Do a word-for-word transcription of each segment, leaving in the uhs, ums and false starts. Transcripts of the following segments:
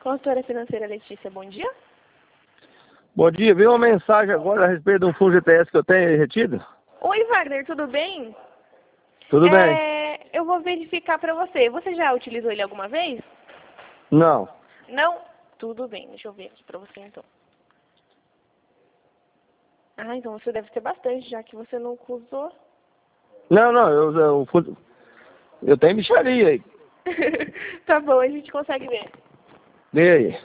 Consultora financeira Letícia, bom dia. Bom dia, vi uma mensagem agora a respeito de um fundo G T S que eu tenho retido. Oi, Wagner, tudo bem? Tudo bem? É, eu vou verificar para você. Você já utilizou ele alguma vez? Não. Não? Tudo bem, deixa eu ver aqui para você então. Ah, então você deve ter bastante, já que você não usou. Não, não, eu, eu, eu, eu tenho mixaria aí. Tá bom, a gente consegue ver. Vê aí.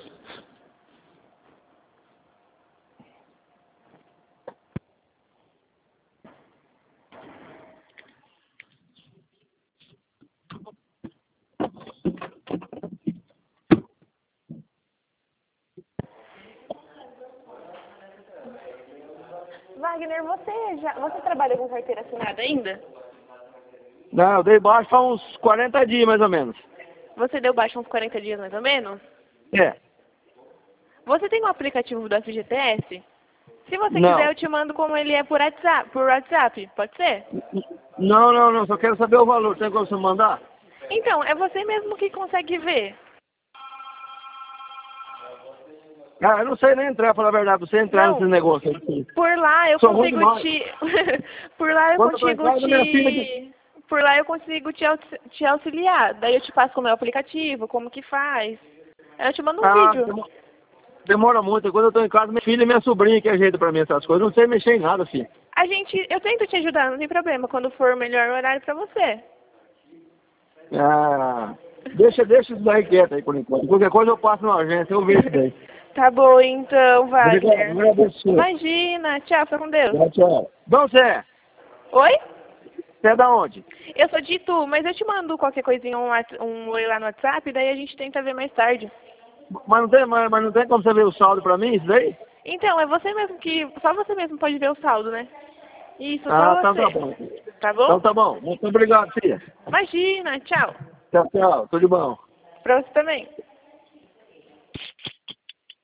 Wagner, você já você trabalha com carteira assinada ainda? Não, eu dei baixo há uns quarenta dias mais ou menos. Você deu baixa uns quarenta dias mais ou menos? É. Você tem o aplicativo do F G T S? Se você Não. quiser, eu te mando como ele é por WhatsApp, por WhatsApp, pode ser? Não, não, não, só quero saber o valor. Tem como você mandar? Então, é você mesmo que consegue ver. Ah, eu não sei nem entrar, pra falar a verdade, pra você entrar Não. nesse negócio aqui. Por lá eu Sou ruim consigo demais. te... por lá eu Quando eu tô em consigo casa, minha filha que... te... Por lá eu consigo te, aux- te auxiliar. Daí eu te passo como é o aplicativo, como que faz. Aí eu te mando um Ah, vídeo. demo- demora muito. Quando eu tô em casa, minha filha e minha sobrinha que ajeita pra mim essas coisas. Eu não sei mexer em nada, filho. A gente... Eu tento te ajudar, não tem problema. Quando for o melhor horário pra você. Ah, deixa, deixa isso daí quieto aí por enquanto. Qualquer coisa eu passo na agência, eu vejo isso daí. Tá bom, então, Obrigado, Wagner. agradeço. Imagina. Tchau, fica com Deus. Tchau, tchau. Então você é? Oi? Você é da onde? Eu sou de Itu, mas eu te mando qualquer coisinha, um, whats- um oi lá no WhatsApp, daí a gente tenta ver mais tarde. Mas não tem, mas, mas não tem como você ver o saldo pra mim, isso daí? Então, é você mesmo que... Só você mesmo pode ver o saldo, né? Isso, Ah, só então você. tá bom. Tá bom? Então tá bom. Muito obrigado, filha. Imagina, tchau. Tchau, tchau. Tudo de bom. Pra você também.